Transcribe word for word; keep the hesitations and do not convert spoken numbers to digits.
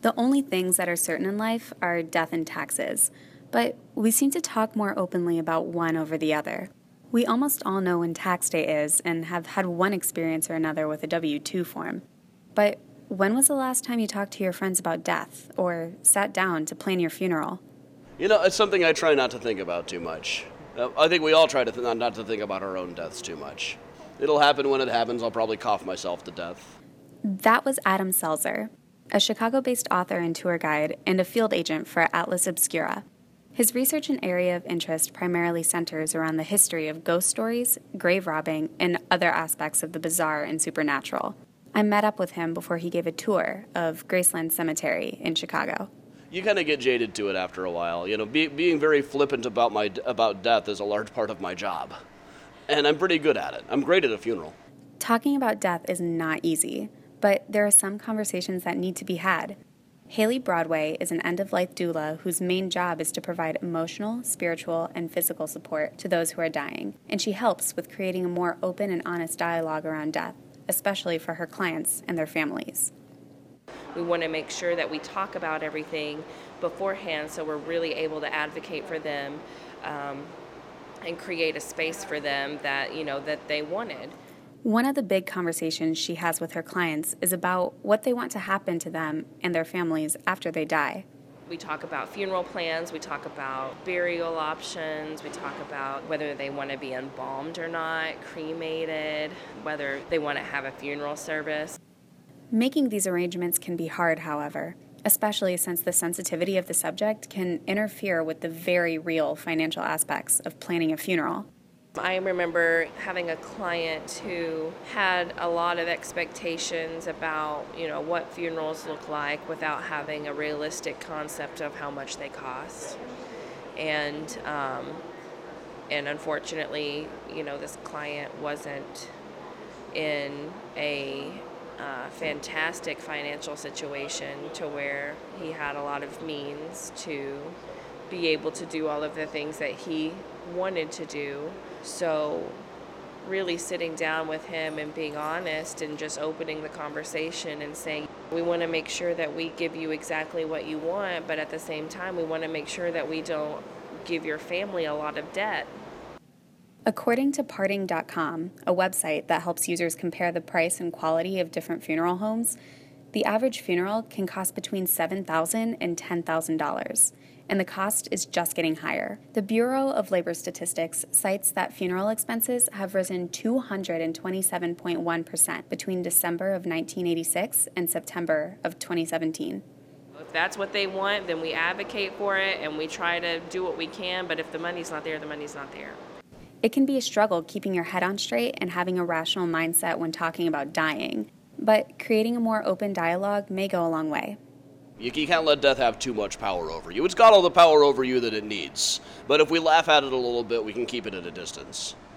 The only things that are certain in life are death and taxes, but we seem to talk more openly about one over the other. We almost all know when tax day is and have had one experience or another with a W two form. But when was the last time you talked to your friends about death or sat down to plan your funeral? You know, it's something I try not to think about too much. Uh, I think we all try to th- not to think about our own deaths too much. It'll happen when it happens. I'll probably cough myself to death. That was Adam Selzer, a Chicago-based author and tour guide and a field agent for Atlas Obscura. His research and area of interest primarily centers around the history of ghost stories, grave robbing, and other aspects of the bizarre and supernatural. I met up with him before he gave a tour of Graceland Cemetery in Chicago. You kind of get jaded to it after a while. You know, be, being very flippant about my about death is a large part of my job. And I'm pretty good at it. I'm great at a funeral. Talking about death is not easy, but there are some conversations that need to be had. Haley Broadway is an end-of-life doula whose main job is to provide emotional, spiritual, and physical support to those who are dying, and she helps with creating a more open and honest dialogue around death, especially for her clients and their families. We want to make sure that we talk about everything beforehand so we're really able to advocate for them um, and create a space for them that, you know, that they wanted. One of the big conversations she has with her clients is about what they want to happen to them and their families after they die. We talk about funeral plans, we talk about burial options, we talk about whether they want to be embalmed or not, cremated, whether they want to have a funeral service. Making these arrangements can be hard, however, especially since the sensitivity of the subject can interfere with the very real financial aspects of planning a funeral. I remember having a client who had a lot of expectations about, you know, what funerals look like without having a realistic concept of how much they cost. And um, and unfortunately, you know, this client wasn't in a uh, fantastic financial situation to where he had a lot of means to be able to do all of the things that he wanted to do. So really sitting down with him and being honest and just opening the conversation and saying, we want to make sure that we give you exactly what you want, but at the same time, we want to make sure that we don't give your family a lot of debt. According to parting dot com, a website that helps users compare the price and quality of different funeral homes, the average funeral can cost between seven thousand dollars and ten thousand dollars. And the cost is just getting higher. The Bureau of Labor Statistics cites that funeral expenses have risen two hundred twenty-seven point one percent between December of nineteen eighty-six and September of twenty seventeen. If that's what they want, then we advocate for it and we try to do what we can, but if the money's not there, the money's not there. It can be a struggle keeping your head on straight and having a rational mindset when talking about dying, but creating a more open dialogue may go a long way. You can't let death have too much power over you. It's got all the power over you that it needs. But if we laugh at it a little bit, we can keep it at a distance.